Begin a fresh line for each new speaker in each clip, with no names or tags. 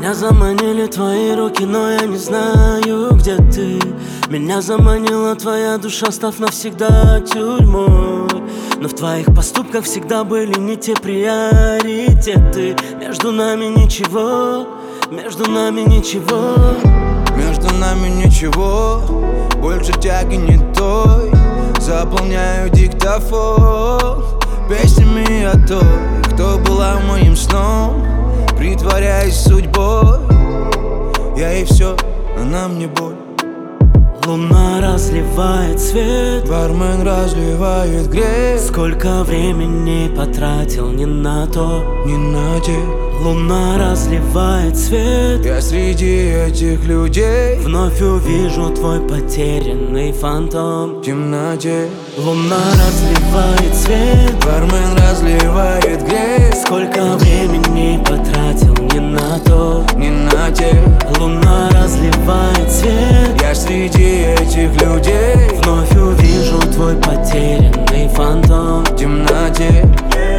Меня заманили твои руки, но я не знаю, где ты. Меня заманила твоя душа, став навсегда тюрьмой. Но в твоих поступках всегда были не те приоритеты. Между нами ничего, между нами ничего.
Между нами ничего, больше тяги не той. Заполняю диктофон песнями о той, кто была моим сном, притворяясь судьбой. Я ей все, она мне боль.
Луна разливает свет,
бармен разливает грязь.
Сколько времени потратил не на то,
не на те.
Луна разливает свет,
я среди этих людей
вновь увижу твой потерянный фантом
в темноте.
Луна разливает свет,
бармен разливает грязь.
Сколько времени потратил не на то,
не на те.
Луна разливает свет,
я среди этих людей
вновь увижу твой потерянный фантом
в темноте.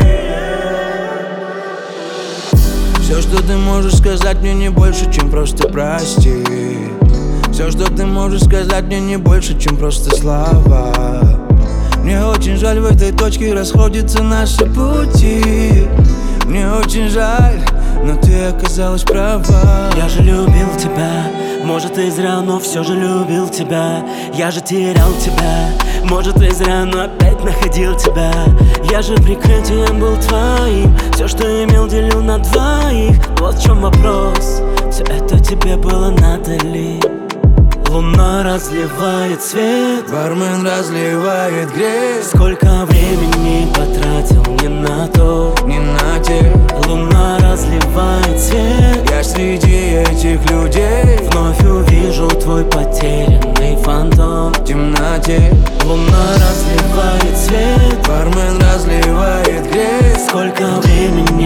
Все, что ты можешь сказать мне, не больше, чем просто прости. Все, что ты можешь сказать мне, не больше, чем просто слова. Мне очень жаль, в этой точке расходятся наши пути. Мне очень жаль, но ты оказалась права.
Я же любил тебя, может и зря, но все же любил тебя. Я же терял тебя, может и зря, но опять находил тебя. Я же прикрытием был твоим, все, что имел, делил на двоих. Вот в чем вопрос, все это тебе было надо ли? Луна разливает свет,
бармен разливает грязь.
Сколько времени потратил не на то,
не на те.
Луна разливает свет,
я среди этих людей
вновь увижу твой потерянный фантом
в темноте.
Луна разливает свет,
бармен разливает грязь.
Сколько времени